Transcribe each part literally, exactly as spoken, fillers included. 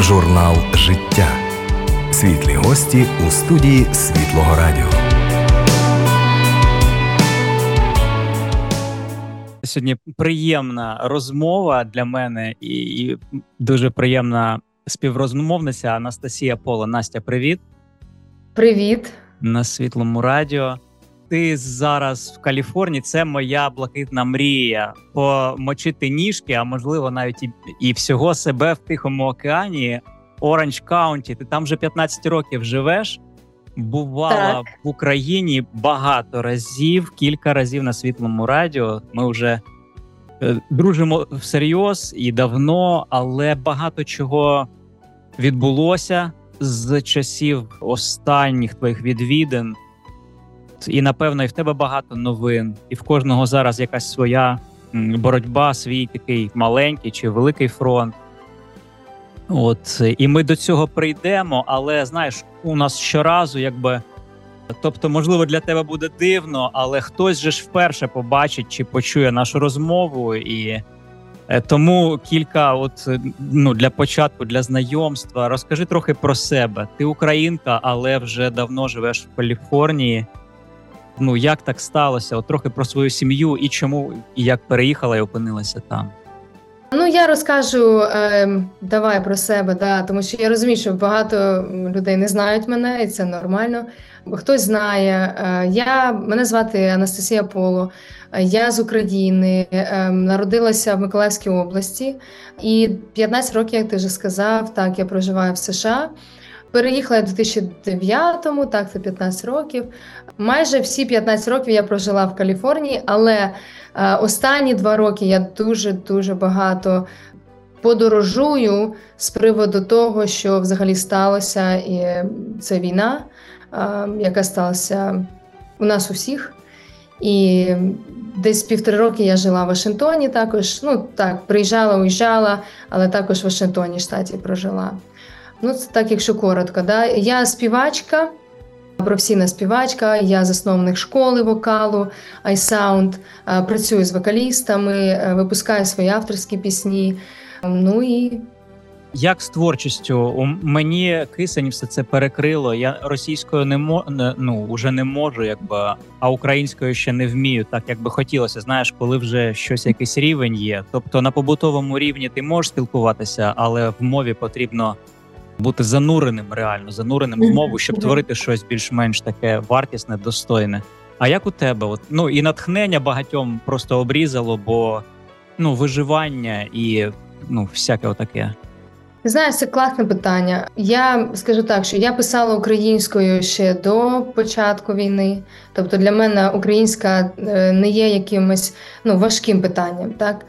Журнал «Життя». Світлі гості у студії Світлого Радіо. Сьогодні приємна розмова для мене і, і дуже приємна співрозмовниця Анастасія Поло. Настя, привіт. Привіт. На Світлому Радіо. Ти зараз в Каліфорнії, це моя блакитна мрія. Помочити ніжки, а можливо навіть і, і всього себе в Тихому океані. Оранж Каунті, ти там вже п'ятнадцять років живеш. Бувала так. в Україні багато разів, кілька разів на Світлому Радіо. Ми вже е, дружимо всерйоз і давно, але багато чого відбулося з часів останніх твоїх відвідин. І, напевно, і в тебе багато новин, і в кожного зараз якась своя боротьба, свій такий маленький чи великий фронт. От, і ми до цього прийдемо, але, знаєш, у нас щоразу, якби, тобто, можливо, для тебе буде дивно, але хтось же ж вперше побачить чи почує нашу розмову, і е, тому кілька, от, ну, для початку, для знайомства, розкажи трохи про себе. Ти українка, але вже давно живеш в Каліфорнії. Ну, як так сталося? От трохи про свою сім'ю і чому, і як переїхала і опинилася там. Ну, я розкажу, е, давай про себе, да, тому що я розумію, що багато людей не знають мене, і це нормально. Хтось знає. Е, я, мене звати Анастасія Поло, я з України, е, народилася в Миколаївській області, і п'ятнадцять років, як ти вже сказав, так, я проживаю в США. Переїхала я в дві тисячі дев'ятому, так, це п'ятнадцять років. Майже всі п'ятнадцять років я прожила в Каліфорнії, але е, останні два роки я дуже-дуже багато подорожую з приводу того, що взагалі сталося, і це війна, е, яка сталася у нас у всіх. І десь півтори роки я жила в Вашингтоні також, ну так, приїжджала, уїжджала, але також в Вашингтоні, штаті, прожила. Ну, це так, якщо коротко. Да? Я співачка, професійна співачка, я засновник школи вокалу iSound, працюю з вокалістами, випускаю свої авторські пісні. Ну і... Як з творчістю? У мені кисень все це перекрило. Я російською не мо... ну, вже не можу, якби, а українською ще не вмію, так як би хотілося. Знаєш, коли вже щось, якийсь рівень є. Тобто на побутовому рівні ти можеш спілкуватися, але в мові потрібно бути зануреним, реально, зануреним в мову, щоб творити щось більш-менш таке вартісне, достойне. А як у тебе? От, ну, і натхнення багатьом просто обрізало, бо ну, виживання і ну, всяке отаке. Знаєш, це класне питання. Я скажу так, що я писала українською ще до початку війни. Тобто для мене українська не є якимось ну, важким питанням, так?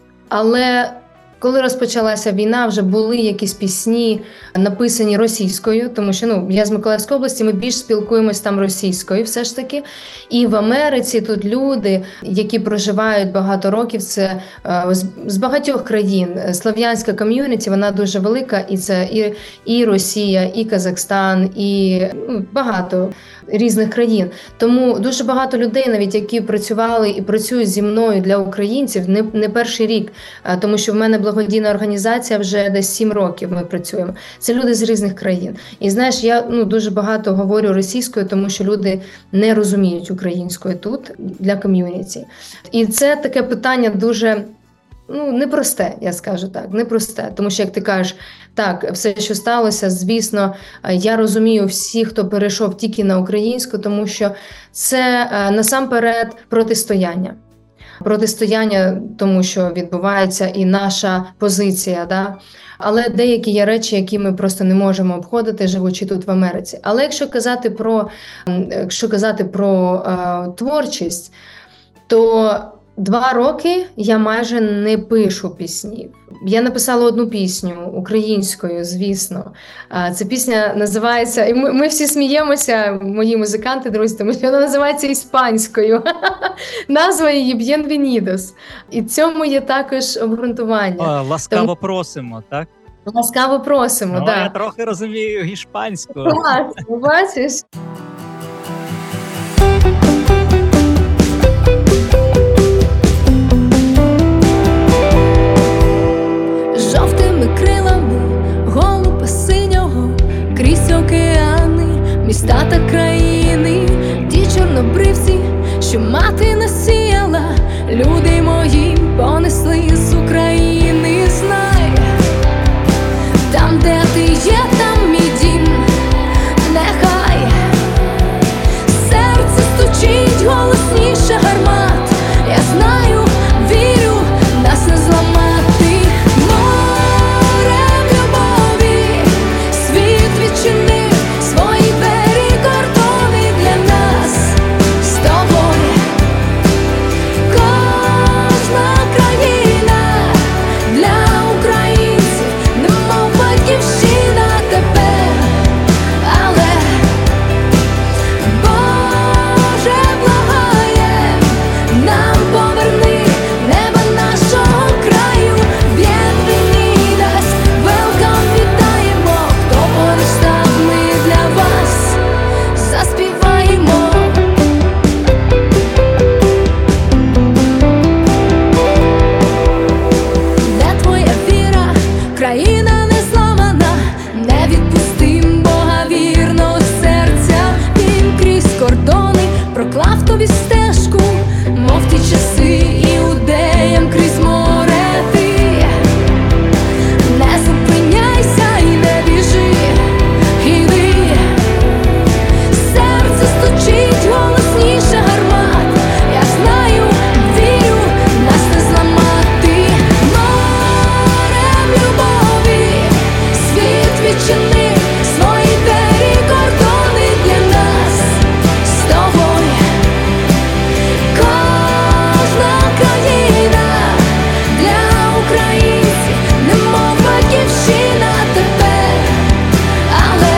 Але коли розпочалася війна, вже були якісь пісні, написані російською, тому що ну, я з Миколаївської області, ми більш спілкуємось там російською все ж таки. І в Америці тут люди, які проживають багато років, це е, з, з багатьох країн. Слов'янська ком'юніті, вона дуже велика, і це і, і Росія, і Казахстан, і ну, багато різних країн. Тому дуже багато людей, навіть які працювали і працюють зі мною для українців, не, не перший рік, е, тому що в мене благодійна організація вже десь сім років ми працюємо. Це люди з різних країн. І знаєш, я ну, дуже багато говорю російською, тому що люди не розуміють українською тут для ком'юніті. І це таке питання дуже ну, непросте, я скажу так, непросте. Тому що, як ти кажеш, так, все, що сталося, звісно, я розумію всіх, хто перейшов тільки на українську, тому що це насамперед протистояння. Протистояння тому, що відбувається, і наша позиція, да? Але деякі є речі, які ми просто не можемо обходити, живучи тут в Америці. Але якщо казати про, якщо казати про е, творчість, то два роки я майже не пишу пісні. Я написала одну пісню українською, звісно. Ця пісня називається, і ми, ми всі сміємося, мої музиканти, друзі, тому що вона називається іспанською. Назва її «Bienvenidos». І цьому є також обґрунтування. О, ласкаво тому... просимо, так? Ласкаво просимо, так. Ну, да. Я трохи розумію іспанську. Класно, бачиш? Жовтими крилами голуб неба синього, крізь океани, міста та країни, ті чорнобривці, що мати насіяла, люди мої понесли з України. Знай, там, де ти є, там мій дім, нехай серце стучить голосніше гармат. Я знаю, вірю, нас не зламати. Морем любові світ відчинив свої двері, кордони для нас з тобою. Кожна країна для українців, немов батьківщина тепер. Але Боже благає, нам поверни небо нашого краю. Bienvenidas, welcome, вітаємо, хто поруч став, ми для вас заспіваємо. Де твоя віра, країна не зламана, не відпустим Бога вірного серця. Він крізь кордони проклав тобі стежку, мов ті часи іудеям крізь море. Ти не зупиняйся і не біжи, іди. Серце стучить голосніше гармат. Я знаю, вірю, нас не зламати. Морем любові світ відчинив свої двері, кордони для нас з тобою. Кожна країна для українців, немов батьківщина тепер. Але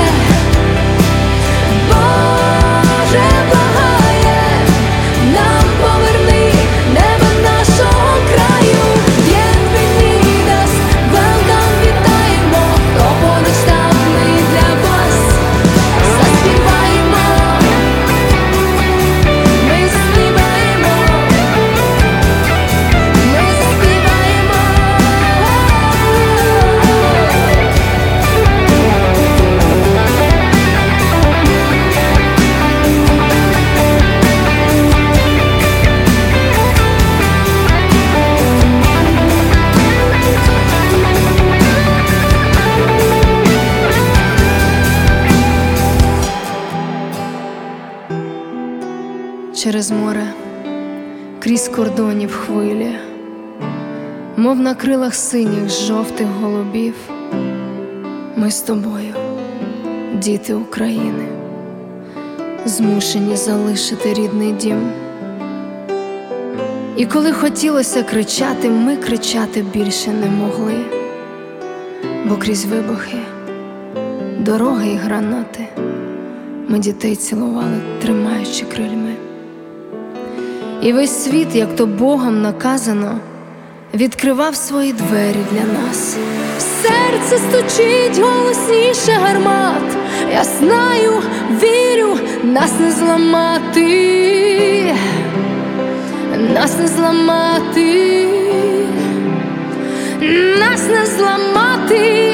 Боже благає, нам поверни небо нашого краю. Bienvenidas, welcome, вітаємо, хто поруч став, ми для вас заспіваємо. Ми заспіваємо, ми заспіваємо. Через море, крізь кордонів хвилі, мов на крилах синіх жовтих голубів, ми з тобою, діти України, змушені залишити рідний дім. І коли хотілося кричати, ми кричати більше не могли, бо крізь вибухи, дороги і гранати ми дітей цілували, тримаючи крильми. І весь світ, як то Богом наказано, відкривав свої двері для нас. Серце стучить голосніше гармат. Я знаю, вірю, нас не зламати, нас не зламати, нас не зламати.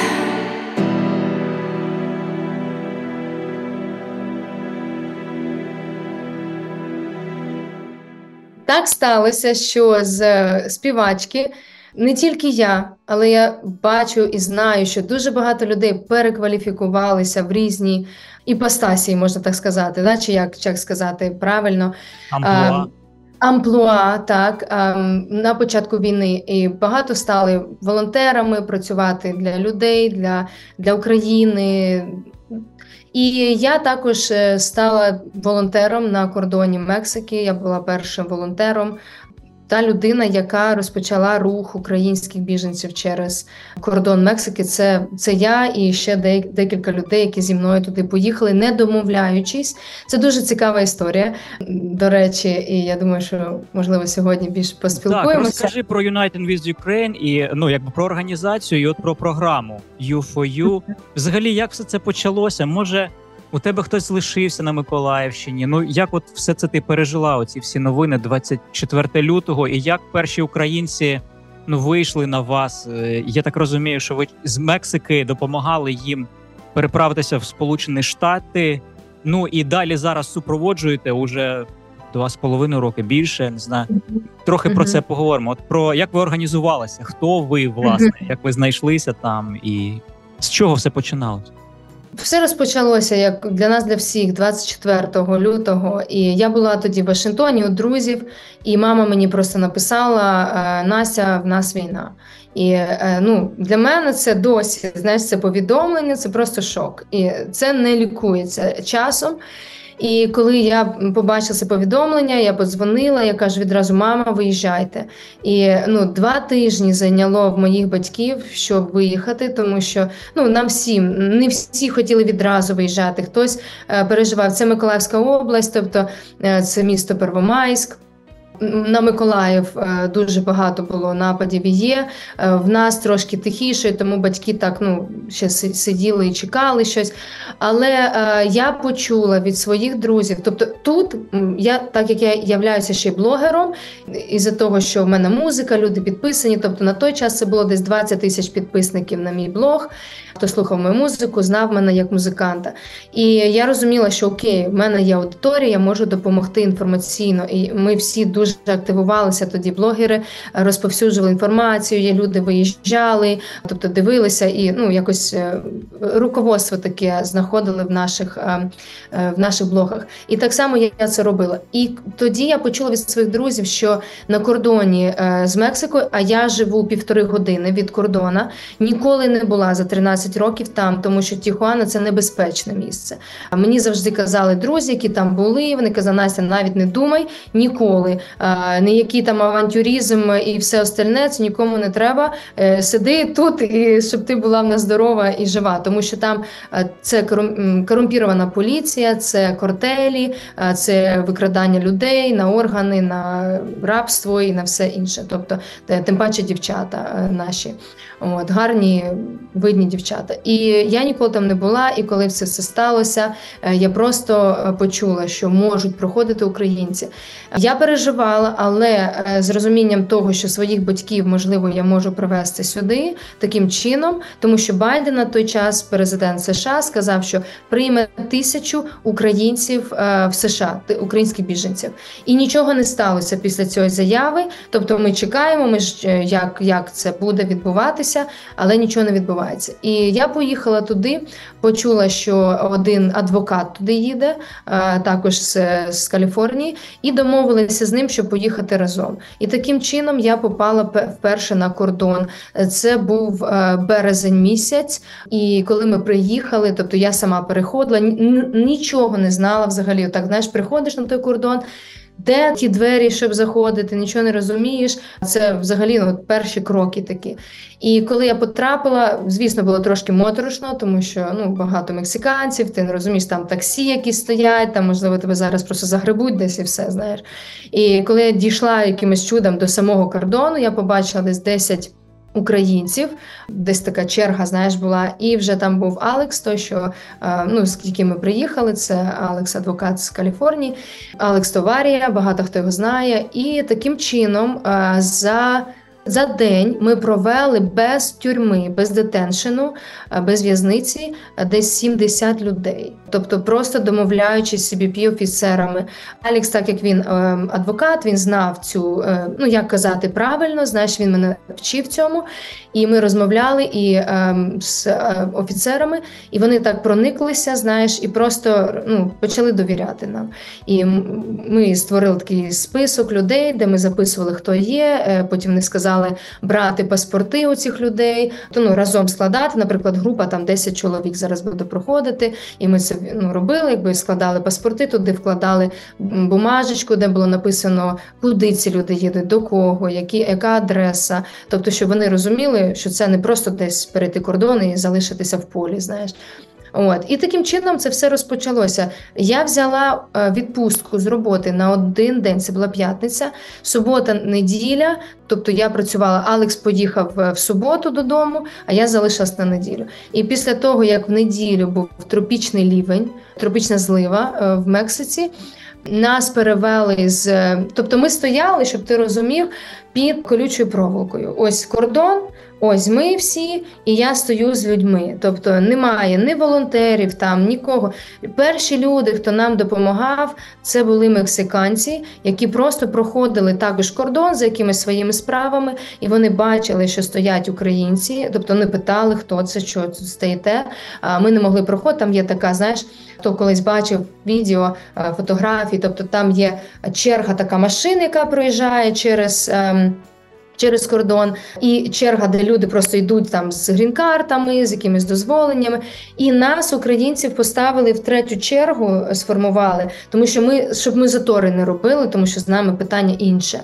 Так сталося, що з е, співачки не тільки я, але я бачу і знаю, що дуже багато людей перекваліфікувалися в різні іпостасії, можна так сказати, да? Чи як, як сказати правильно? Амплуа. Ем, Амплуа, так, ем, на початку війни. І багато стали волонтерами працювати для людей, для, для України. І я також е, стала волонтером на кордоні Мексики. Я була першим волонтером. Та людина, яка розпочала рух українських біженців через кордон Мексики, це, це я і ще декілька людей, які зі мною туди поїхали, не домовляючись. Це дуже цікава історія, до речі, і я думаю, що, можливо, сьогодні більше поспілкуємося. Так, розкажи про United with Ukraine і, ну, якби про організацію і от про програму ю фор ю. Взагалі, як все це почалося? Може, у тебе хтось лишився на Миколаївщині? Ну, як от все це ти пережила, оці всі новини двадцять четвертого лютого, і як перші українці ну, вийшли на вас. Я так розумію, що ви з Мексики допомагали їм переправитися в Сполучені Штати. Ну і далі зараз супроводжуєте уже два з половиною роки, більше, не знаю. Трохи mm-hmm. про це поговоримо. От про як ви організувалися, хто ви, власне, mm-hmm. як ви знайшлися там і з чого все починалося? Все розпочалося, як для нас, для всіх, двадцять четвертого лютого. І я була тоді в Вашингтоні у друзів, і мама мені просто написала: Настя, в нас війна. І ну, для мене це досі, знаєш, це повідомлення, це просто шок. І це не лікується часом. І коли я побачила це повідомлення, я подзвонила, я кажу відразу: мама, виїжджайте. І ну, два тижні зайняло в моїх батьків, щоб виїхати, тому що ну, нам всім, не всі хотіли відразу виїжджати. Хтось е, переживав, це Миколаївська область, тобто е, це місто Первомайськ. На Миколаїв дуже багато було нападів і є. В нас трошки тихіше, тому батьки так, ну, ще сиділи і чекали щось. Але е, я почула від своїх друзів, тобто тут, я, так як я являюся ще й блогером, із-за того, що в мене музика, люди підписані, тобто на той час це було десь двадцять тисяч підписників на мій блог, хто слухав мою музику, знав мене як музиканта. І я розуміла, що окей, в мене є аудиторія, я можу допомогти інформаційно. І ми всі дуже активувалися тоді, блогери, розповсюджували інформацію, є люди виїжджали, тобто дивилися і ну, якось руководство таке знаходили в наших, в наших блогах. І так само я це робила. І тоді я почула від своїх друзів, що на кордоні з Мексикою, а я живу півтори години від кордона, ніколи не була за тринадцять років там, тому що Тихуана – це небезпечне місце. А мені завжди казали друзі, які там були, вони казали: Настя, навіть не думай ніколи, ніякий там авантюризм і все остальне, це нікому не треба. Сиди тут, і щоб ти була в нас здорова і жива, тому що там це корумпірована поліція, це картелі, це викрадання людей на органи, на рабство і на все інше. Тобто, тим паче дівчата наші. От, гарні, видні дівчата. І я ніколи там не була, і коли все це сталося, я просто почула, що можуть проходити українці. Я переживала, але з розумінням того, що своїх батьків, можливо, я можу привезти сюди таким чином, тому що Байден на той час, президент США, сказав, що прийме тисячу українців в США, українських біженців. І нічого не сталося після цієї заяви, тобто ми чекаємо, ми ж, як, як це буде відбуватися, але нічого не відбувається. І я поїхала туди, почула, що один адвокат туди їде, також з, з Каліфорнії, і домовилися з ним, щоб поїхати разом. І таким чином я попала вперше на кордон. Це був березень місяць, і коли ми приїхали, тобто я сама переходила, нічого не знала взагалі. Так, знаєш, приходиш на той кордон, де ті двері, щоб заходити, нічого не розумієш. Це взагалі ну, перші кроки такі. І коли я потрапила, звісно, було трошки моторошно, тому що ну, багато мексиканців, ти не розумієш, там таксі якісь стоять, там, можливо, тебе зараз просто загребуть десь і все, знаєш. І коли я дійшла якимось чудом до самого кордону, я побачила десь десять українців, десь така черга, знаєш, була, і вже там був Алекс, той, що, ну, з яким ми приїхали, це Алекс, адвокат з Каліфорнії, Алекс Товарія, багато хто його знає, і таким чином за За день ми провели без тюрми, без детеншену, без в'язниці десь сімдесят людей. Тобто просто домовляючись з Сі Бі Пі-офіцерами. Алекс, так як він адвокат, він знав цю, ну як казати правильно, знаєш, він мене вчив цьому. І ми розмовляли і е, з е, офіцерами, і вони так прониклися, знаєш, і просто ну, почали довіряти нам. І ми створили такий список людей, де ми записували, хто є, е, потім вони сказали брати паспорти у цих людей, то ну, разом складати, наприклад, група там десять чоловік зараз буде проходити, і ми це ну, робили, якби складали паспорти, туди вкладали бумажечку, де було написано, куди ці люди їдуть, до кого, які, яка адреса, тобто, щоб вони розуміли, що це не просто десь перейти кордон і залишитися в полі, знаєш. От. І таким чином це все розпочалося. Я взяла відпустку з роботи на один день, це була п'ятниця, субота, неділя, тобто я працювала, Алекс поїхав в суботу додому, а я залишилась на неділю. І після того, як в неділю був тропічний лівень, тропічна злива в Мексиці, Нас перевели з... Тобто ми стояли, щоб ти розумів, під колючою проволокою. Ось кордон, ось ми всі, і я стою з людьми. Тобто немає ні волонтерів там, нікого. Перші люди, хто нам допомагав, це були мексиканці, які просто проходили також кордон за якимись своїми справами, і вони бачили, що стоять українці, тобто не питали, хто це, що тут стоїте. Ми не могли проходити, там є така, знаєш, хто колись бачив відео, фотографії, тобто там є черга, така машина, яка проїжджає через... через кордон, і черга, де люди просто йдуть там з грін-картами, з якимись дозволеннями. І нас, українців, поставили в третю чергу, сформували, тому що ми, щоб ми затори не робили, тому що з нами питання інше.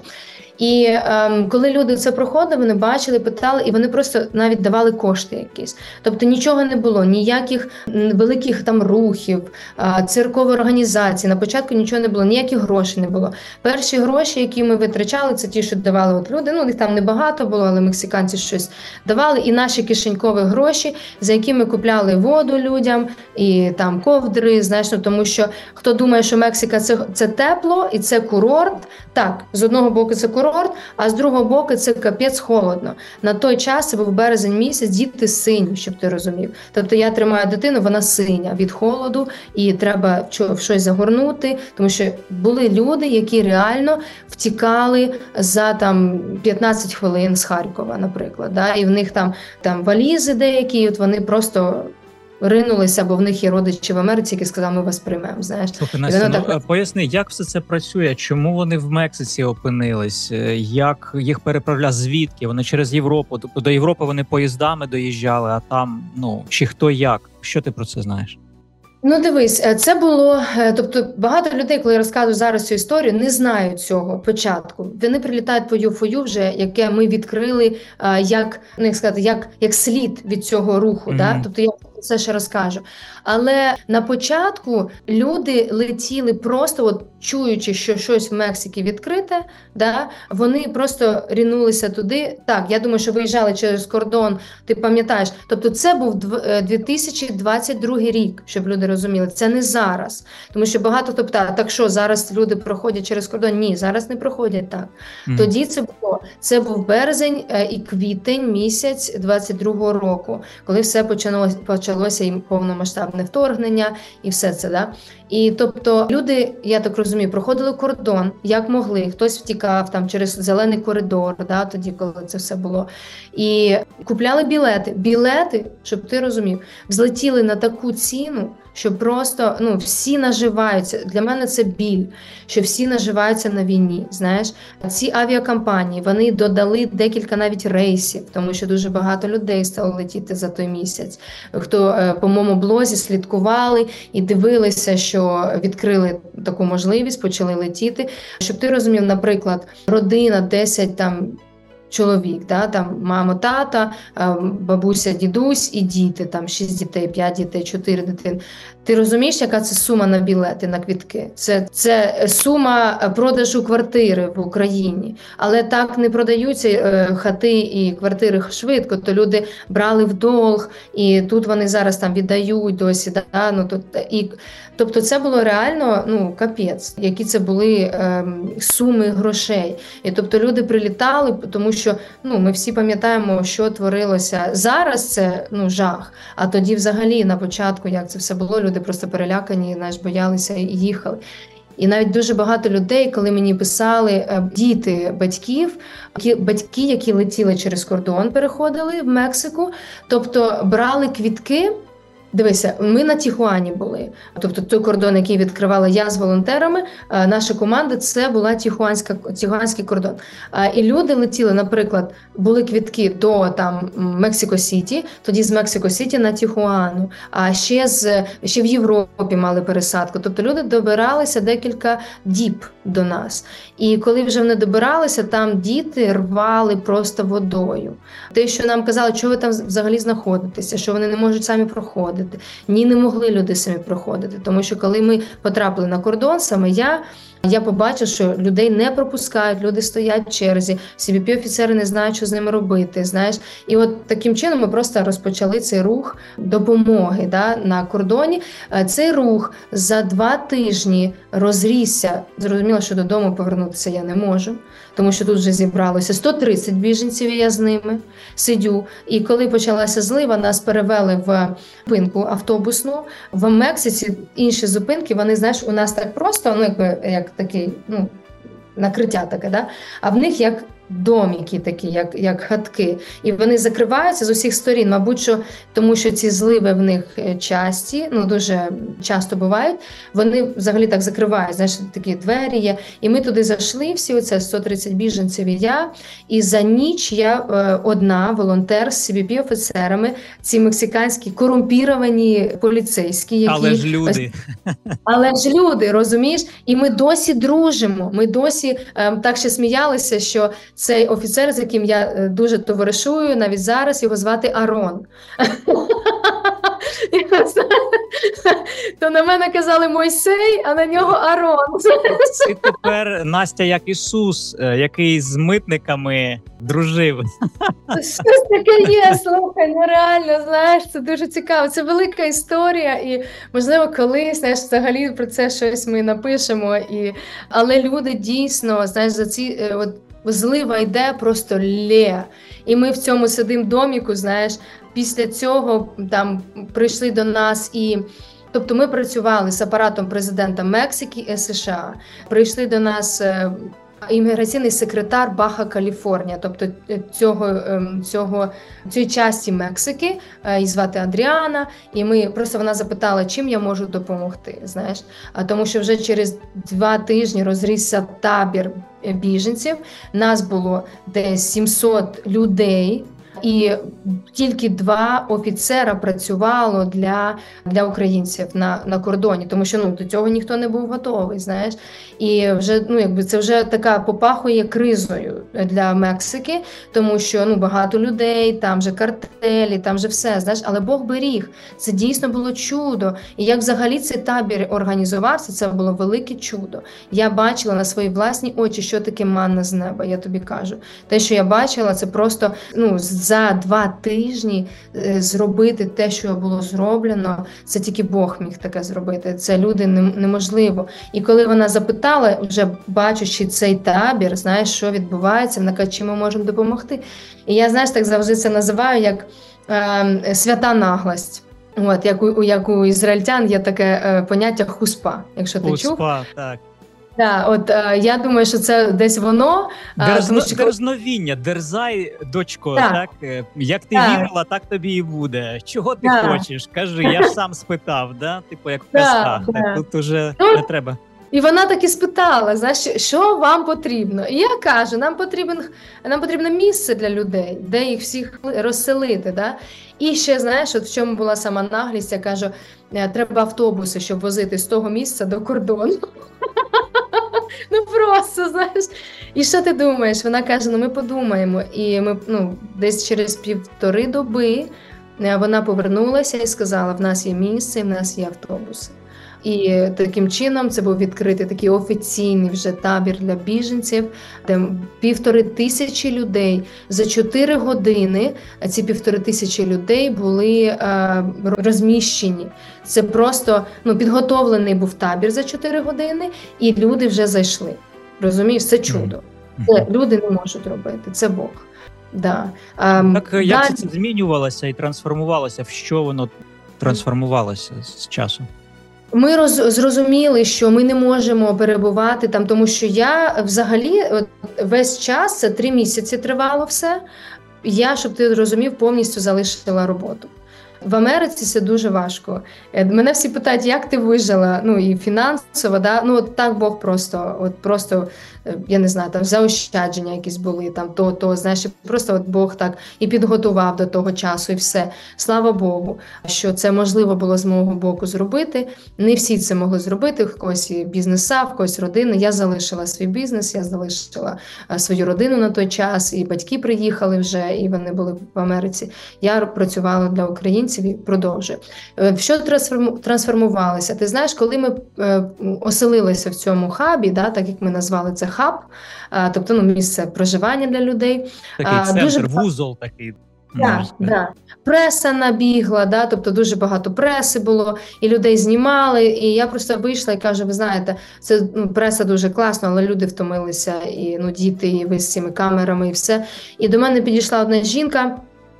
І ем, коли люди це проходили, вони бачили, питали, і вони просто навіть давали кошти якісь. Тобто нічого не було, ніяких великих там рухів, церкової організації. На початку нічого не було, ніяких грошей не було. Перші гроші, які ми витрачали, це ті, що давали от люди. Ну, їх там небагато було, але мексиканці щось давали. І наші кишенькові гроші, за які ми купляли воду людям, і там ковдри, знаєш, ну, тому що хто думає, що Мексика це, це тепло і це курорт, так, з одного боку це курорт, а з другого боку це капець холодно. На той час, це був березень місяць, діти сині, щоб ти розумів. Тобто я тримаю дитину, вона синя від холоду, і треба в щось загорнути, тому що були люди, які реально втікали за там п'ятнадцять хвилин з Харкова, наприклад, да? І в них там, там валізи деякі, от вони просто ринулися, бо в них є родичі в Америці, які сказали, ми вас приймемо, знаєш. Слухай, Настя, ну, так... поясни, як все це працює? Чому вони в Мексиці опинились? Як їх переправляли? Звідки? Вони через Європу? Тобто до Європи вони поїздами доїжджали, а там, ну, чи хто як? Що ти про це знаєш? Ну, дивись, це було, тобто багато людей, коли я розказую зараз цю історію, не знають цього початку. Вони прилітають по ЮФОЮ вже, яке ми відкрили, як, ну, як сказати, як, як слід від цього руху, mm-hmm. да? Тобто я це ще розкажу. Але на початку люди летіли просто, от чуючи, що щось в Мексиці відкрите, да, вони просто рінулися туди. Так, я думаю, що виїжджали через кордон, ти пам'ятаєш. Тобто це був дві тисячі двадцять другий рік, щоб люди розуміли. Це не зараз. Тому що багато хто питає, так що, зараз люди проходять через кордон? Ні, зараз не проходять так. Mm. Тоді це було. Це був березень і квітень місяць двадцять другого року, коли все почалося, почалося і повномасштабне вторгнення, і все це, да. І тобто люди, я так розумію, проходили кордон, як могли, хтось втікав там через зелений коридор, да, тоді, коли це все було. І купляли білети. Білети, щоб ти розумів, взлетіли на таку ціну, що просто, ну, всі наживаються. Для мене це біль, що всі наживаються на війні, знаєш. Ці авіакомпанії, вони додали декілька навіть рейсів, тому що дуже багато людей стало летіти за той місяць. Хто по моєму блозі слідкували і дивилися, що відкрили таку можливість, почали летіти. Щоб ти розумів, наприклад, родина десять там чоловік, да, там мама, тата, бабуся, дідусь і діти, там шість дітей, п'ять дітей, чотири дитини. Ти розумієш, яка це сума на білети, на квітки? Це, це сума продажу квартири в Україні. Але так не продаються е, хати і квартири швидко, то люди брали в долг, і тут вони зараз там віддають досі. Да? Ну, то, і, тобто це було реально, ну, капець, які це були е, суми грошей. І тобто люди прилітали, тому що, ну, ми всі пам'ятаємо, що творилося. Зараз це, ну, жах, а тоді взагалі на початку, як це все було, люди просто перелякані, знаєш, боялися і їхали. І навіть дуже багато людей, коли мені писали, діти батьків, батьки, які летіли через кордон, переходили в Мексику, тобто брали квітки. Дивися, ми на Тихуані були, тобто той кордон, який відкривала я з волонтерами, наша команда, це була Тихуанська, Тихуанський кордон. І люди летіли, наприклад, були квітки до там Мексико-Сіті, тоді з Мексико-Сіті на Тихуану, а ще, з, ще в Європі мали пересадку. Тобто люди добиралися декілька діб до нас. І коли вже вони добиралися, там діти рвали просто водою. Те, що нам казали, що ви там взагалі знаходитеся, що вони не можуть самі проходити. Ні, не могли люди самі проходити, тому що коли ми потрапили на кордон, саме я, Я побачив, що людей не пропускають, люди стоять в черзі, сі бі пі-офіцери не знають, що з ними робити, знаєш. І от таким чином ми просто розпочали цей рух допомоги, да, на кордоні. Цей рух за два тижні розрісся. Зрозуміло, що додому повернутися я не можу, тому що тут вже зібралося сто тридцять біженців, і я з ними сидю. І коли почалася злива, нас перевели в зупинку автобусну. В Мексиці інші зупинки, вони, знаєш, у нас так просто, ну, якби, як такий, ну, накриття таке, да? А в них як домики такі, як, як хатки. І вони закриваються з усіх сторін, мабуть, що, тому що ці зливи в них часті, ну, дуже часто бувають, вони взагалі так закривають, знаєш, такі двері є. І ми туди зайшли всі, оце сто тридцять біженців і я, і за ніч я е, одна, волонтер з сі бі пі-офіцерами, ці мексиканські корумпіровані поліцейські, які... Але ж люди. Але ж люди, розумієш? І ми досі дружимо, ми досі е, так ще сміялися, що цей офіцер, з яким я дуже товаришую, навіть зараз його звати Арон. То на мене казали Мойсей, а на нього Арон. Ти тепер, Настя, як Ісус, який з митниками дружив. Щось таке є, слухай, ну реально, знаєш, це дуже цікаво. Це велика історія, і, можливо, колись, знаєш, взагалі про це щось ми напишемо. І... Але люди дійсно, знаєш, за ці... От, злива йде просто лє. І ми в цьому сидимо доміку, знаєш, після цього там прийшли до нас і... Тобто ми працювали з апаратом президента Мексики і США. Прийшли до нас імміграційний секретар Баха Каліфорнія, тобто цього, цього, цієї часті Мексики, її звати Адріана, і ми просто вона запитала, чим я можу допомогти, знаєш, а тому що вже через два тижні розрісся табір біженців, нас було десь сімсот людей, і тільки два офіцера працювало для, для українців на, на кордоні, тому що, ну, до цього ніхто не був готовий, знаєш. І вже, ну, якби це вже така попахує кризою для Мексики, тому що, ну, багато людей, там же картелі, там же все, знаєш, але Бог беріг. Це дійсно було чудо. І як взагалі цей табір організувався, це було велике чудо. Я бачила на свої власні очі, що таке манна з неба, я тобі кажу. Те, що я бачила, це просто, ну, за два тижні зробити те, що було зроблено, це тільки Бог міг таке зробити. Це люди неможливо. І коли вона запитала, вже бачучи цей табір, знаєш, що відбувається, вона каже, чи ми можемо допомогти. І я, знаєш, так завжди це називаю як е, свята наглость. От, як у, як у ізраїльтян є таке е, поняття хуспа, якщо ти Хуспа, чув. так. Да, от е, я думаю, що це десь воно. Дерзно, тому що... Дерзновіння, дерзай, дочко, так. так? Як ти так. вірила, так тобі і буде. Чого ти так. хочеш? Кажи, я ж сам спитав, да? Типу, як в казках. Так, так. Тут уже ну, не треба. І вона так і спитала, знаєш, що вам потрібно? І я кажу, нам потрібен, нам потрібне місце для людей, де їх всіх розселити. Да? І ще, знаєш, от в чому була сама наглість, я кажу, треба автобуси, щоб возити з того місця до кордону. Ну просто, знаєш. І що ти думаєш? Вона каже, ну ми подумаємо. І ми, ну, десь через півтори доби вона повернулася і сказала, в нас є місце, в нас є автобуси. І таким чином це був відкритий такий офіційний вже табір для біженців, де півтори тисячі людей за чотири години, ці півтори тисячі людей були е, розміщені. Це просто, ну, підготовлений був табір за чотири години, і люди вже зайшли. Розумієш, це чудо. Це люди не можуть робити, це Бог. Да. А, так як далі... це змінювалося і трансформувалося? В що воно трансформувалося з часом? Ми роз, зрозуміли, що ми не можемо перебувати там, тому що я взагалі от, весь час, це три місяці тривало все, я, щоб ти розумів, повністю залишила роботу. В Америці це дуже важко. Мене всі питають, як ти вижила, ну і фінансово, да? Ну от так Бог просто, от просто я не знаю, там заощадження якісь були, там то, то знаєш, просто от Бог так і підготував до того часу, і все. Слава Богу, що це можливо було з мого боку зробити. Не всі це могли зробити, в когось бізнеса, в когось родини. Я залишила свій бізнес, я залишила свою родину на той час, і батьки приїхали вже, і вони були в Америці. Я працювала для українців і продовжую. В що трансформувалося? Ти знаєш, коли ми оселилися в цьому хабі, да, так як ми назвали це хаб, тобто ну, місце проживання для людей. Такий центр, дуже... вузол такий. Так, да. Преса набігла, да, тобто дуже багато преси було, і людей знімали, і я просто вийшла і кажу, ви знаєте, це ну, преса дуже класна, але люди втомилися, і ну, діти, і ви з цими камерами, і все. І до мене підійшла одна жінка,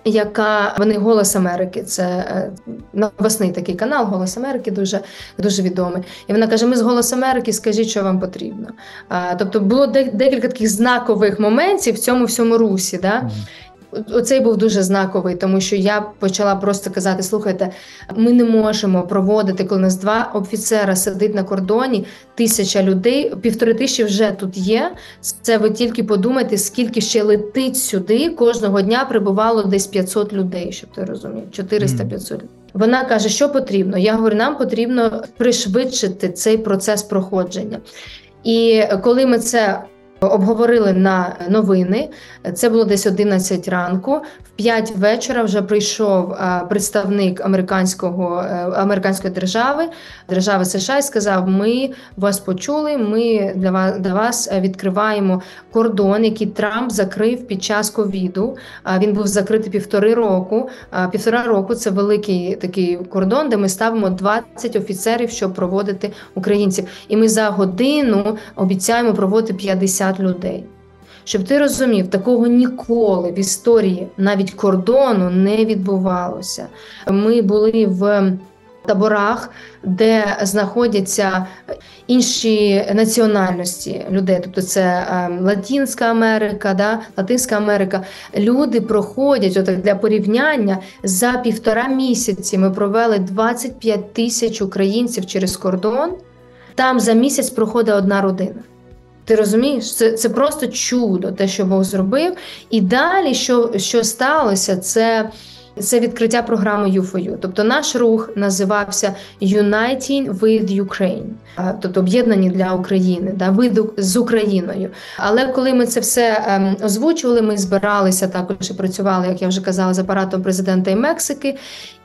яка, вони «Голос Америки», це новосний такий канал «Голос Америки», дуже, дуже відомий. І вона каже, ми з «Голос Америки», скажіть, що вам потрібно. А, тобто було декілька таких знакових моментів в цьому всьому русі, да? Mm. Оцей був дуже знаковий, тому що я почала просто казати, слухайте, ми не можемо проводити, коли у нас два офіцера сидить на кордоні, тисяча людей, півтори тисячі вже тут є. Це ви тільки подумайте, скільки ще летить сюди, кожного дня прибувало десь п'ятсот людей, щоб ти розумів, чотириста-п'ятсот. Mm. Вона каже, що потрібно? Я говорю, нам потрібно пришвидшити цей процес проходження. І коли ми це обговорили на новини, це було десь одинадцять ранку, в п'ять вечора вже прийшов представник американського, американської держави, держави США і сказав, ми вас почули, ми для вас, для вас відкриваємо кордон, який Трамп закрив під час ковіду. Він був закритий півтори року. Півтора року – це великий такий кордон, де ми ставимо двадцять офіцерів, щоб проводити українців. І ми за годину обіцяємо проводити п'ятдесят людей. Щоб ти розумів, такого ніколи в історії навіть кордону не відбувалося. Ми були в таборах, де знаходяться інші національності людей, тобто це Латинська Америка, да, Латинська Америка. Люди проходять, от для порівняння, за півтора місяці ми провели двадцять п'ять тисяч українців через кордон, там за місяць проходить одна родина. Ти розумієш? Це, це просто чудо, те, що Бог зробив. І далі, що, що сталося, це, це відкриття програми ю фор ю. Тобто наш рух називався Uniting with Ukraine, тобто об'єднані для України, да, ви з Україною. Але коли ми це все ем, озвучували, ми збиралися також і працювали, як я вже казала, з апаратом президента і Мексики.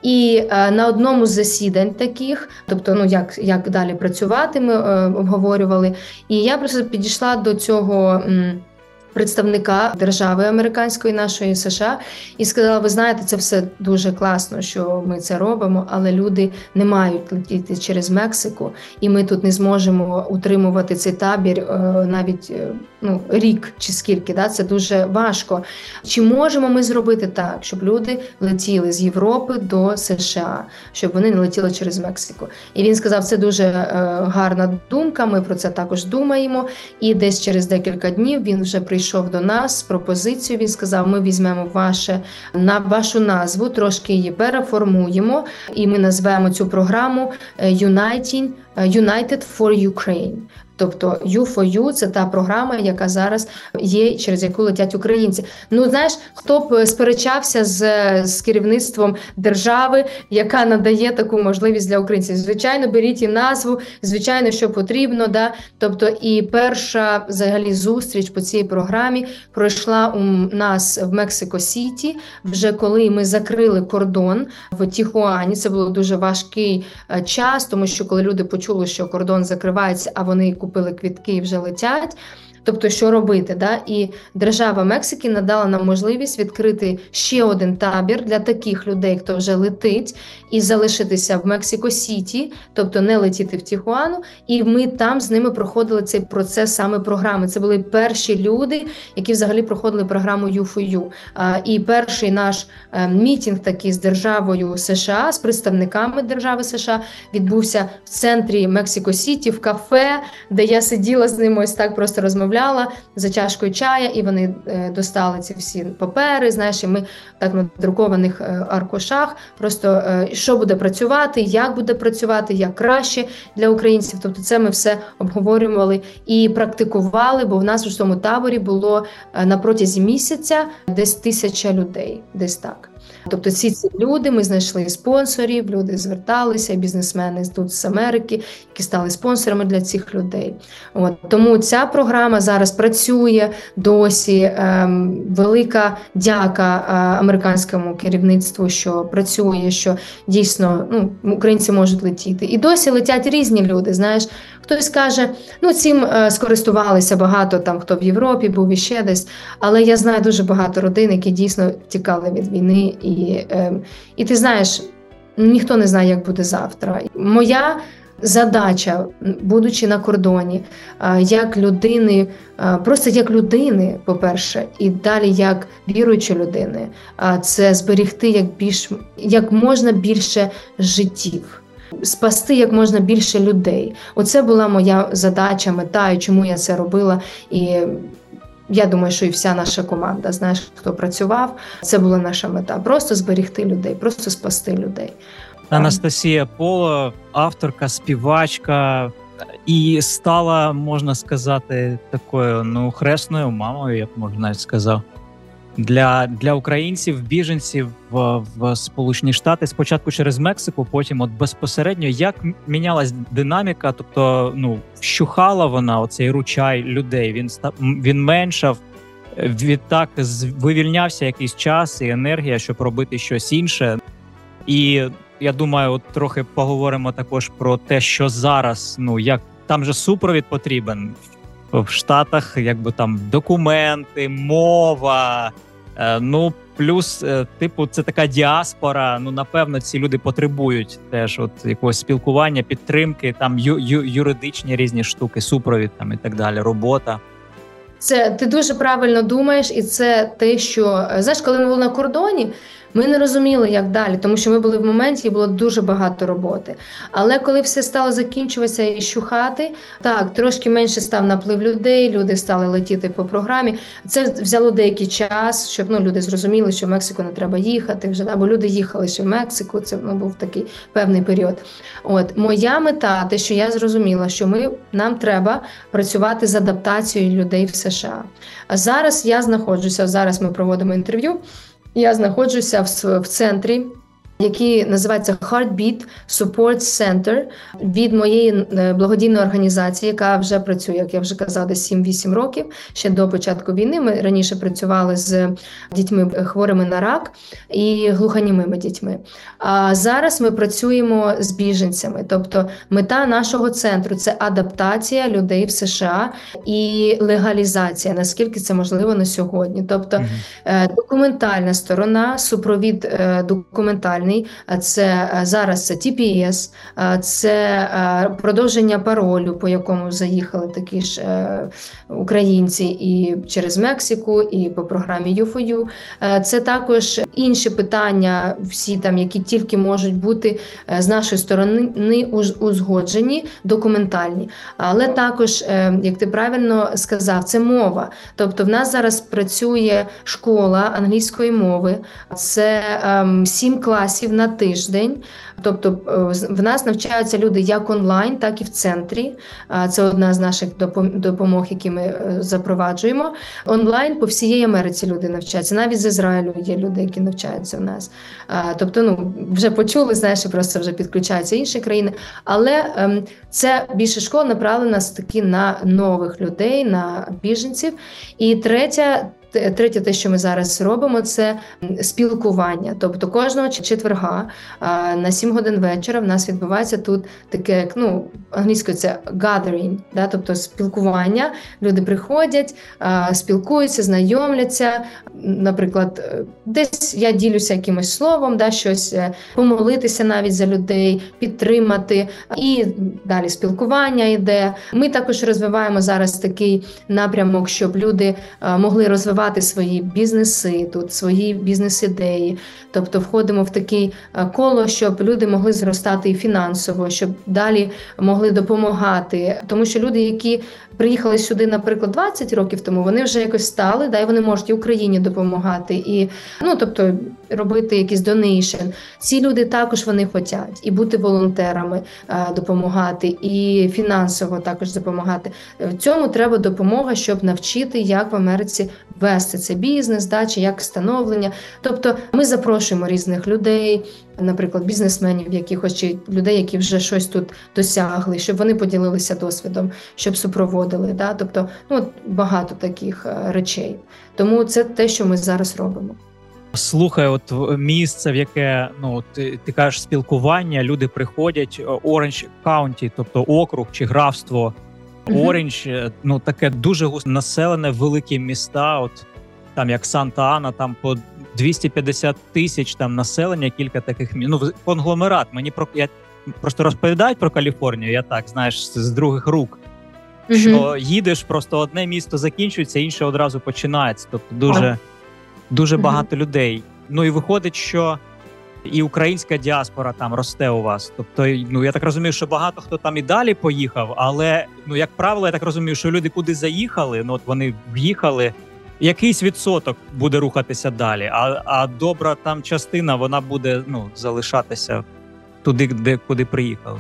І е, на одному з засідань таких, тобто, ну як, як далі працювати, ми е, обговорювали. І я просто підійшла до цього м, представника держави американської, нашої США, і сказала, ви знаєте, це все дуже класно, що ми це робимо, але люди не мають летіти через Мексику, і ми тут не зможемо утримувати цей табір е, навіть е, ну, рік чи скільки, да? Це дуже важко. Чи можемо ми зробити так, щоб люди летіли з Європи до США, щоб вони не летіли через Мексику? І він сказав, це дуже е, гарна думка, ми про це також думаємо, і десь через декілька днів він вже прийшов до нас з пропозицією, він сказав, ми візьмемо ваше, на вашу назву, трошки її переформуємо, і ми назвемо цю програму Uniting, United for Ukraine. Тобто ю фор ю – це та програма, яка зараз є, через яку летять українці. Ну, знаєш, хто б сперечався з, з керівництвом держави, яка надає таку можливість для українців? Звичайно, беріть і назву, звичайно, що потрібно. Да? Тобто і перша взагалі зустріч по цій програмі пройшла у нас в Мексико-Сіті, вже коли ми закрили кордон в Тихуані. Це було дуже важкий час, тому що коли люди почули, що кордон закривається, а вони купили квитки і вже летять. Тобто, що робити? Да? І держава Мексики надала нам можливість відкрити ще один табір для таких людей, хто вже летить, і залишитися в Мексико-Сіті, тобто не летіти в Тихуану. І ми там з ними проходили цей процес саме програми. Це були перші люди, які взагалі проходили програму ю фор ю. І перший наш мітинг такий з державою США, з представниками держави США, відбувся в центрі Мексико-Сіті, в кафе, де я сиділа з ними, ось так просто розмовляла. розмовляла за чашкою чая, і вони достали ці всі папери, знаєш, і ми так на друкованих аркушах просто що буде працювати, як буде працювати, як краще для українців. Тобто це ми все обговорювали і практикували, бо в нас у цьому таборі було на протязі місяця десь тисяча людей, десь так. Тобто ці ці люди, ми знайшли спонсорів, люди зверталися, бізнесмени тут з Америки, які стали спонсорами для цих людей. От. Тому ця програма зараз працює досі. Ем, велика дяка е, американському керівництву, що працює, що дійсно ну, українці можуть летіти. І досі летять різні люди, знаєш. Хтось каже, ну цим е, скористувалися багато там, хто в Європі був і ще десь, але я знаю дуже багато родин, які дійсно тікали від війни. І, е, і ти знаєш, ніхто не знає, як буде завтра. Моя задача, будучи на кордоні, е, як людини, е, просто як людини, по-перше, і далі як віруючої людини, е, це зберегти як, більш, як можна більше життів. Спасти як можна більше людей. Оце була моя задача, мета, і чому я це робила. І я думаю, що і вся наша команда, знаєш, хто працював, це була наша мета. Просто зберегти людей, просто спасти людей. Анастасія Поло, авторка, співачка, і стала, можна сказати, такою, ну, хресною мамою, я б можна навіть сказав. Для, для українців, біженців в, в Сполучені Штати, спочатку через Мексику, потім от безпосередньо, як мінялась динаміка, тобто, ну, вщухала вона, оцей ручай людей, він, він меншав, відтак вивільнявся якийсь час і енергія, щоб робити щось інше. І я думаю, от трохи поговоримо також про те, що зараз, ну, як, там же супровід потрібен. В Штатах, якби там документи, мова, е, ну плюс, е, типу, це така діаспора. Ну, напевно, ці люди потребують теж от якогось спілкування, підтримки, там ю, ю, юридичні різні штуки, супровід там і так далі, робота. Це ти дуже правильно думаєш, і це те, що, знаєш, коли ми були на кордоні, ми не розуміли, як далі, тому що ми були в моменті, і було дуже багато роботи. Але коли все стало закінчуватися і щухати, так, трошки менше став наплив людей, люди стали летіти по програмі. Це взяло деякий час, щоб ну, люди зрозуміли, що в Мексику не треба їхати вже, або люди їхали ще в Мексику, це ну, був такий певний період. От, моя мета, те, що я зрозуміла, що ми, нам треба працювати з адаптацією людей в США. А зараз я знаходжуся, зараз ми проводимо інтерв'ю, я знаходжуся в, в центрі, який називається Heartbeat Support Center від моєї благодійної організації, яка вже працює, як я вже казала, десь сім-вісім років, ще до початку війни. Ми раніше працювали з дітьми хворими на рак і глухонімими дітьми. А зараз ми працюємо з біженцями. Тобто мета нашого центру – це адаптація людей в США і легалізація, наскільки це можливо на сьогодні. Тобто mm-hmm. документальна сторона, супровід документальний, це зараз це Ті Пі Ес, це продовження паролю, по якому заїхали такі ж українці і через Мексику, і по програмі ю фор ю. Це також інші питання, всі там, які тільки можуть бути з нашої сторони узгоджені, документальні. Але також, як ти правильно сказав, це мова. Тобто в нас зараз працює школа англійської мови, це сім класів на тиждень. Тобто в нас навчаються люди як онлайн, так і в центрі. Це одна з наших допомог, які ми запроваджуємо. Онлайн по всієї Америці люди навчаються. Навіть з Ізраїлю є люди, які навчаються в нас. Тобто, ну, вже почули, знаєш, просто вже підключаються інші країни. Але це більше школа направлена таки на нових людей, на біженців. І третя Третє, те, що ми зараз робимо, це спілкування. Тобто кожного четверга на сім годин вечора в нас відбувається тут таке, як, ну, англійською це gathering, да? Тобто спілкування. Люди приходять, спілкуються, знайомляться. Наприклад, десь я ділюся якимось словом, да, щось помолитися навіть за людей, підтримати. І далі спілкування йде. Ми також розвиваємо зараз такий напрямок, щоб люди могли розвивати розвивати свої бізнеси тут, свої бізнес-ідеї. Тобто входимо в таке коло, щоб люди могли зростати і фінансово, щоб далі могли допомагати. Тому що люди, які приїхали сюди, наприклад, двадцять років тому, вони вже якось стали, да, і вони можуть і Україні допомагати, і, ну, тобто, робити якийсь донейшн. Ці люди також вони хочуть і бути волонтерами, допомагати, і фінансово також допомагати. В цьому треба допомога, щоб навчити, як в Америці вести цей бізнес, да, чи як становлення. Тобто ми запрошуємо різних людей, наприклад, бізнесменів, якихось, чи людей, які вже щось тут досягли, щоб вони поділилися досвідом, щоб супроводили. Да? Тобто, ну, от багато таких речей. Тому це те, що ми зараз робимо. Слухай, от місце, в яке, ну, ти, ти кажеш, спілкування, люди приходять, Оранж Каунті, тобто округ чи графство Оранж, mm-hmm. ну, таке дуже густо населене, великі міста, от там як Санта-Ана, там по двісті п'ятдесят тисяч там населення, кілька таких міст. Ну, конгломерат. Мені про я просто розповідають про Каліфорнію, я так, знаєш, з других рук. Mm-hmm. Що їдеш, просто одне місто закінчується, інше одразу починається. Тобто дуже, mm-hmm. дуже багато mm-hmm. людей. Ну і виходить, що і українська діаспора там росте у вас. Тобто, ну я так розумію, що багато хто там і далі поїхав, але, ну, як правило, я так розумію, що люди куди заїхали, ну от вони в'їхали, якийсь відсоток буде рухатися далі, а, а добра там частина, вона буде, ну, залишатися туди, де, куди приїхали.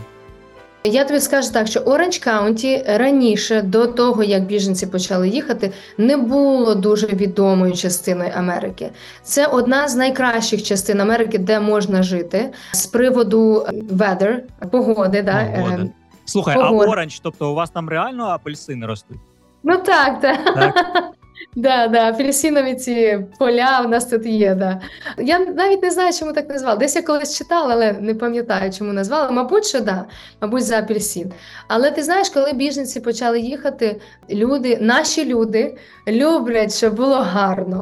Я тобі скажу так, що Оранж Каунті раніше, до того, як біженці почали їхати, не було дуже відомою частиною Америки. Це одна з найкращих частин Америки, де можна жити. З приводу weather, погоди. Да? Погода. Слухай, погоди. А Оранж, тобто у вас там реально апельсини ростуть? Ну так, так. так? Да, да, апельсинові ці поля в нас тут є, да. Я навіть не знаю, чому так назвали. Десь я колись читала, але не пам'ятаю, чому назвали. Мабуть, що да, мабуть, за апельсин. Але ти знаєш, коли біженці почали їхати, люди, наші люди люблять, щоб було гарно.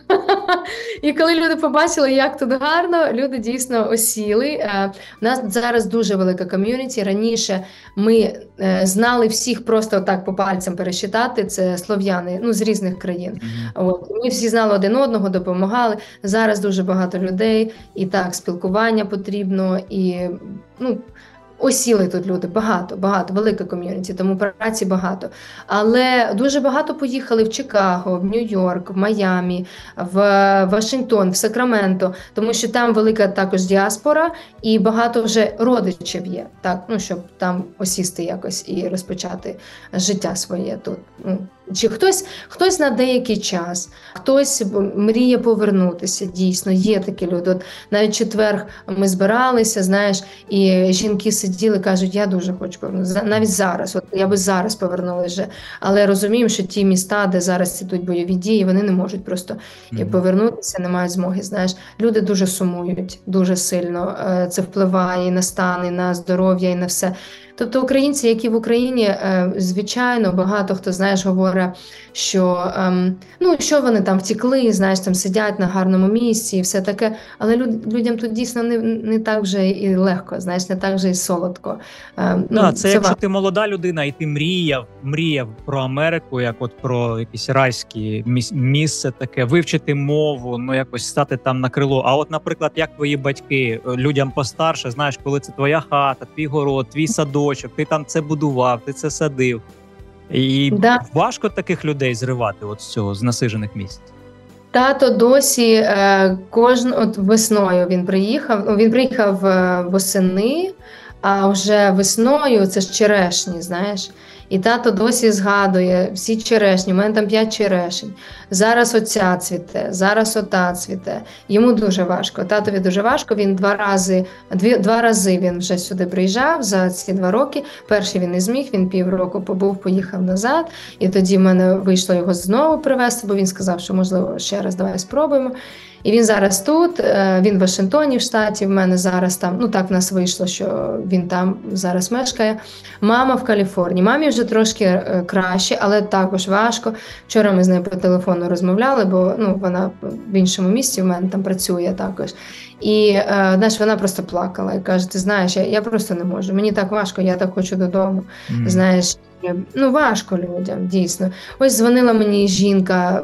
І коли люди побачили, як тут гарно, люди дійсно осіли. У нас зараз дуже велика ком'юніті. Раніше ми знали всіх просто так по пальцям пересчитати. Це слов'яни, ну, з різних країн. Mm-hmm. От. Ми всі знали один одного, допомагали. Зараз дуже багато людей. І так, спілкування потрібно. І, ну, осіли тут люди, багато, багато, велика ком'юніті, тому праці багато. Але дуже багато поїхали в Чикаго, в Нью-Йорк, в Майамі, в Вашингтон, в Сакраменто, тому що там велика також діаспора і багато вже родичів є, так, ну, щоб там осісти якось і розпочати життя своє тут. Ну, чи хтось, хтось на деякий час, хтось мріє повернутися, дійсно, є такі люди. От навіть четверг ми збиралися, знаєш, і жінки сиділи, кажуть, я дуже хочу повернутися, навіть зараз, от я би зараз повернулася вже, але розуміємо, що ті міста, де зараз ідуть бойові дії, вони не можуть просто mm-hmm. повернутися, не мають змоги, знаєш. Люди дуже сумують, дуже сильно, це впливає і на стан, і на здоров'я, і на все. Тобто українці, які в Україні, звичайно, багато хто, знаєш, говорить, що, ну, що вони там втекли, знаєш, там сидять на гарному місці і все таке, але люд, людям тут дійсно не, не так вже і легко, знаєш, не так вже і солодко. Ну, да, це, це якщо ва... ти молода людина і ти мріяв, мріяв про Америку, як от про якесь райське місце таке, вивчити мову, ну, якось стати там на крило. А от, наприклад, як твої батьки, людям постарше, знаєш, коли це твоя хата, твій город, твій садочок, ти там це будував, ти це садив. І да. важко таких людей зривати от з цього, з насижених місць. Тато досі е, кожен, от весною він приїхав, він приїхав е, восени, а вже весною це ж черешні, знаєш. І тато досі згадує всі черешні, у мене там п'ять черешень. Зараз оця цвіте, зараз ота цвіте. Йому дуже важко, татові дуже важко. Він два рази, дві, два рази він вже сюди приїжджав за ці два роки. Перший він не зміг, він півроку побув, поїхав назад. І тоді в мене вийшло його знову привезти, бо він сказав, що можливо ще раз давай спробуємо. І він зараз тут, він в Вашингтоні в штаті, в мене зараз там, ну так в нас вийшло, що він там зараз мешкає. Мама в Каліфорнії. Мамі вже трошки краще, але також важко. Вчора ми з нею по телефону розмовляли, бо ну, вона в іншому місці в мене там працює також. І знаєш, вона просто плакала і каже, ти знаєш, я, я просто не можу, мені так важко, я так хочу додому. Mm. Знаєш, ну важко людям, дійсно. Ось дзвонила мені жінка,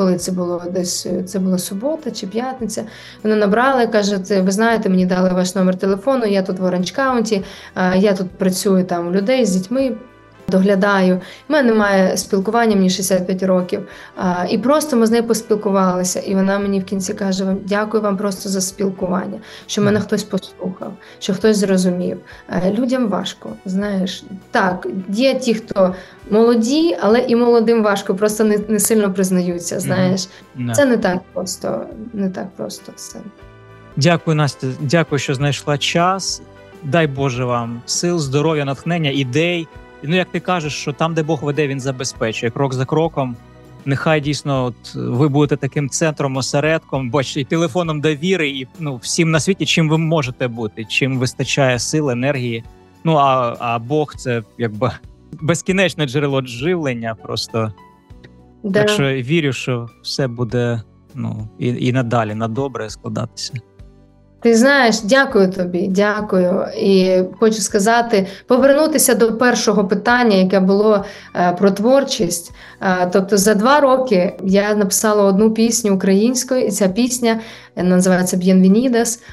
коли це було десь, це була субота чи п'ятниця, вона набрала і каже, ви знаєте, мені дали ваш номер телефону, я тут в Оранж Каунті, я тут працюю там у людей з дітьми, доглядаю. У мене немає спілкування, мені шістдесят п'ять років. А, і просто ми з нею поспілкувалися. І вона мені в кінці каже, вам дякую вам просто за спілкування, що мене хтось послухав, що хтось зрозумів. А, людям важко, знаєш. Так, є ті, хто молоді, але і молодим важко, просто не, не сильно признаються, знаєш. Mm-hmm. Це не так просто, не так просто все. Дякую, Настя, дякую, що знайшла час. Дай Боже вам сил, здоров'я, натхнення, ідей. Ну, як ти кажеш, що там, де Бог веде, він забезпечує крок за кроком. Нехай дійсно от, ви будете таким центром, осередком, бачите, і телефоном довіри, і ну, всім на світі, чим ви можете бути, чим вистачає сил, енергії. Ну, а, а Бог – це якби безкінечне джерело живлення просто. Да. Так що вірю, що все буде ну, і, і надалі на добре складатися. Ти знаєш, дякую тобі, дякую. І хочу сказати, повернутися до першого питання, яке було е, про творчість. Е, тобто за два роки я написала одну пісню українською, і ця пісня називається «Bienvenidos».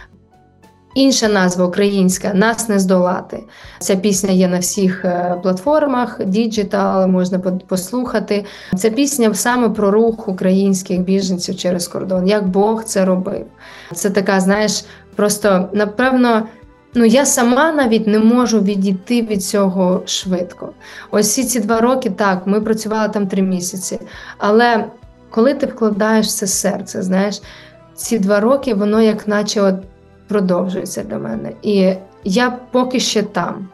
Інша назва українська «Нас не здолати». Ця пісня є на всіх платформах, діджитал, можна послухати. Ця пісня саме про рух українських біженців через кордон, як Бог це робив. Це така, знаєш, просто, напевно, ну я сама навіть не можу відійти від цього швидко. Ось всі ці два роки, так, ми працювали там три місяці, але коли ти вкладаєш в це серце, знаєш, ці два роки, воно як наче от продовжується для мене. І я поки ще там.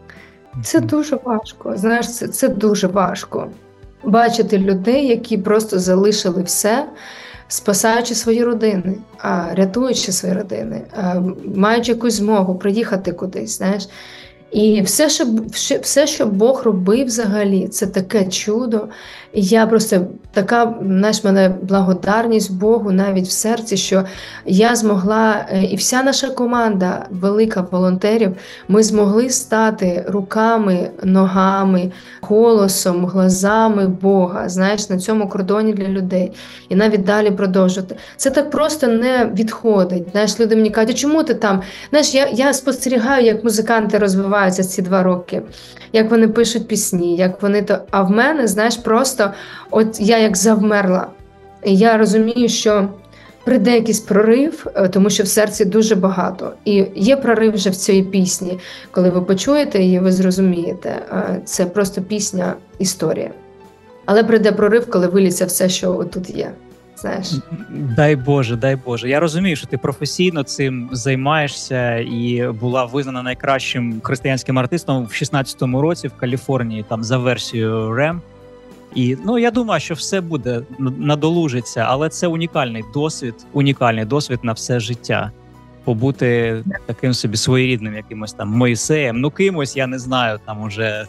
Це дуже важко. Знаєш, це, це дуже важко. Бачити людей, які просто залишили все, спасаючи свої родини, а, рятуючи свої родини, а, маючи якусь змогу приїхати кудись, знаєш. І все, що, все, що Бог робив взагалі, це таке чудо. І я просто така, знаєш, мене благодарність Богу навіть в серці, що я змогла, і вся наша команда, велика волонтерів, ми змогли стати руками, ногами, голосом, глазами Бога, знаєш, на цьому кордоні для людей. І навіть далі продовжувати. Це так просто не відходить. Знаєш, люди мені кажуть, чому ти там? Знаєш, я, я спостерігаю, як музиканти розвиваються ці два роки, як вони пишуть пісні, як вони то... А в мене, знаєш, просто от я як завмерла. І я розумію, що прийде якийсь прорив, тому що в серці дуже багато. І є прорив вже в цій пісні. Коли ви почуєте її, ви зрозумієте. Це просто пісня, історія. Але прийде прорив, коли виліться все, що отут є. Знаєш. Дай Боже, дай Боже. Я розумію, що ти професійно цим займаєшся і була визнана найкращим християнським артистом в шістнадцятому році в Каліфорнії, там за версією Рем. І ну я думаю, що все буде надолужиться, але це унікальний досвід, унікальний досвід на все життя. Побути таким собі своєрідним якимось там Моїсеєм, ну кимось, я не знаю, там уже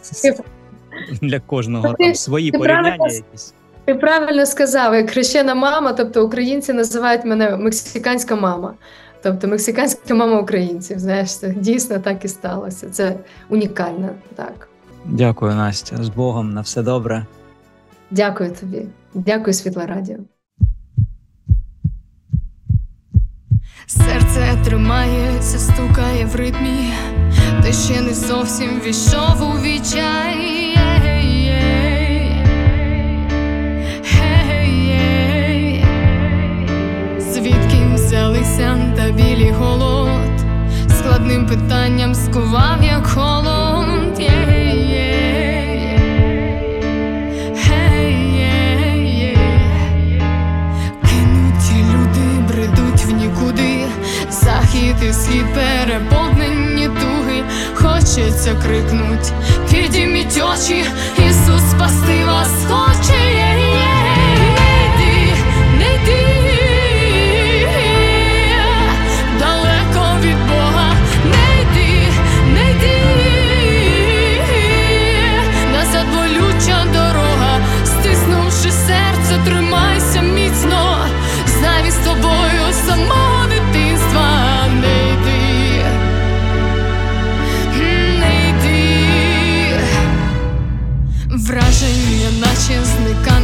для кожного там свої порівняння якісь. Ти правильно сказав, як хрещена мама, тобто українці називають мене мексиканська мама. Тобто мексиканська мама українців, знаєш, це дійсно так і сталося. Це унікально, так. Дякую, Настя, з Богом, на все добре. Дякую тобі. Дякую, Світле Радіо. Серце тримається, стукає в ритмі, та ще не зовсім війшов у відчай. Звідки взялися та білі голод, складним питанням скував, як холод. Кинуті люди бредуть в нікуди, захід і схід переповнені туги. Хочеться крикнуть, підійміть очі, Ісус спасти вас хоче. Не йди, не йди далеко від Бога, не йди, не йди, назад болюча дорога, стиснувши серце, тримайся міцно, знай з тобою самого дитинства. Не йди, не йди, враження наче зникає.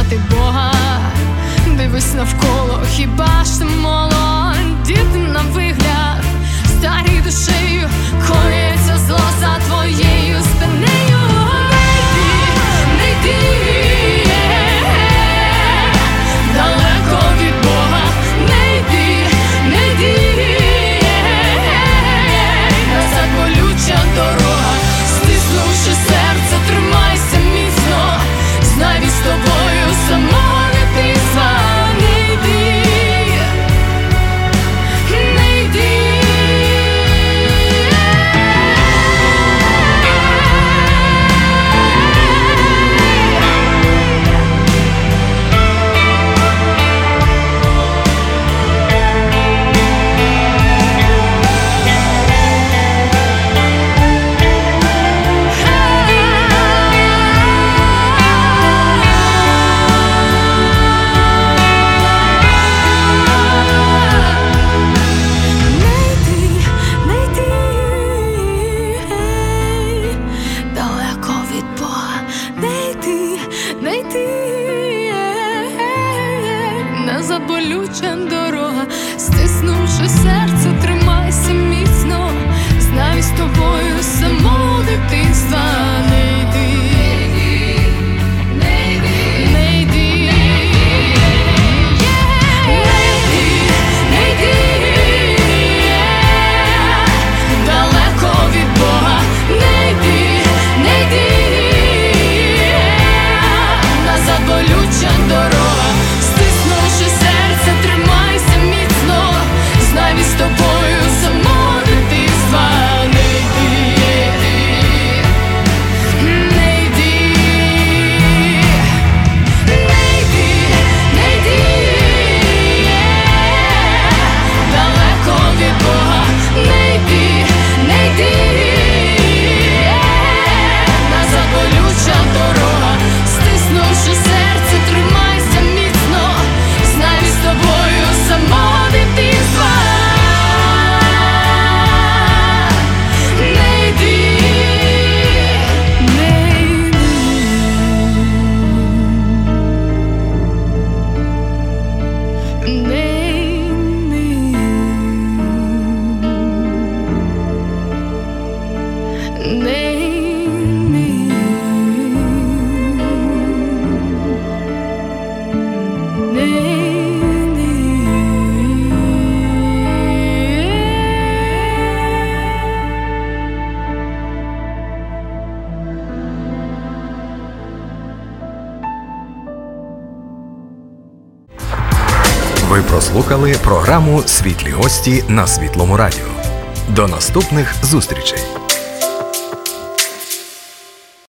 шукати Бога. Дивись навколо, хіба ж ти молодь? Діти на вигляд, старі душею, коїться зло за твоєю спинею. Не йди, не йди далеко від Бога, не йди, не йди, назад болюча дорога. Стиснувши серце, тримайся міцно, знай від з тобою самого дитинства. Не йди, не йди. Болюча дорога, стиснувши серце, тримайся міцно, знай з тобою самого дитинства. Не йди, не йди, не йди, не йди далеко від Бога, не йди, не йди, назад болюча дорога. Стиснувши серце, тримайся міцно, знай від з тобою самого дитинства. Не йди, не йди, не йди, не йди далеко від Бога, не йди, не йди, назад болюча дорога. Стиснувши серце, тримайся міцно, знай з тобою самого дитинства. Не йди, не йди, не йди, не Ви прослухали програму «Світлі гості» на Світлому радіо. До наступних зустрічей!